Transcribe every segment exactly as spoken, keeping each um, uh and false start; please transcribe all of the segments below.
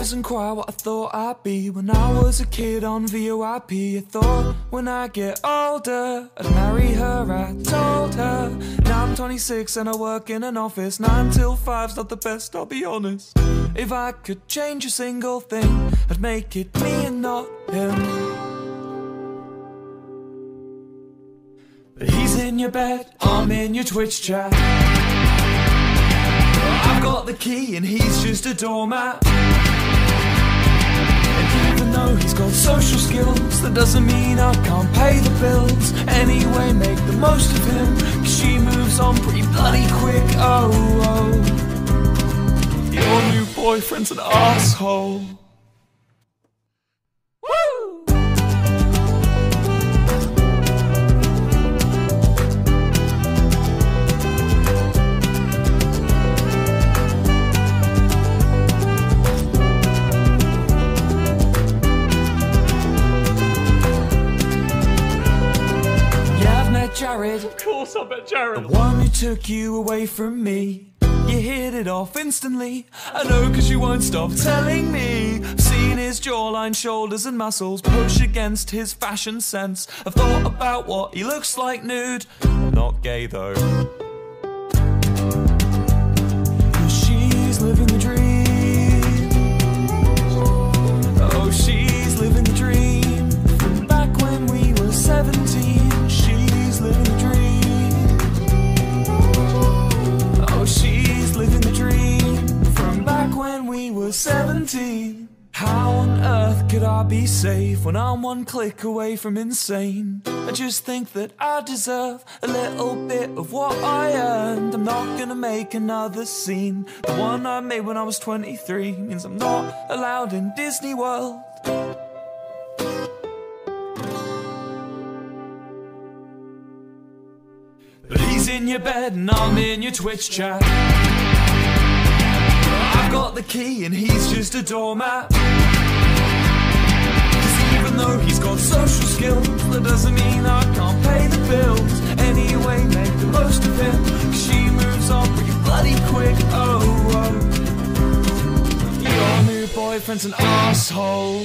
wasn't quite what I thought I'd be when I was a kid on V O I P. I thought when I get older I'd marry her, I told her. Now I'm twenty-six and I work in an office. Nine till five's not the best, I'll be honest. If I could change a single thing, I'd make it me and not him. But he's in your bed, I'm in your Twitch chat. I've got the key and he's just a doormat. And even though he's got social skills, that doesn't mean I can't pay the bills. Anyway, make the most of him, cause she moves on pretty bloody quick. Oh, oh, your new boyfriend's an asshole. Jared, of course I bet Jared. The one who took you away from me. You hit it off instantly. I know cause you won't stop telling me. I've seen his jawline, shoulders and muscles push against his fashion sense. I've thought about what he looks like nude. Not gay though. She's living the dream. Oh, she's living the dream. From back when we were seventeen. She's living the dream. Oh, she's living the dream. From back when we were seventeen. How on earth could I be safe when I'm one click away from insane? I just think that I deserve a little bit of what I earned. I'm not gonna make another scene. The one I made when I was twenty-three means I'm not allowed in Disney World. But he's in your bed and I'm in your Twitch chat. I've got the key and he's just a doormat. Cause even though he's got social skills, that doesn't mean I can't pay the bills. Anyway, make the most of him, cause she moves on pretty bloody quick. Oh, oh, your new boyfriend's an asshole.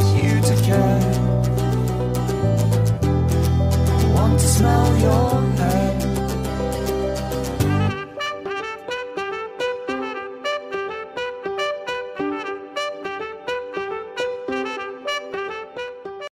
Smell your hair.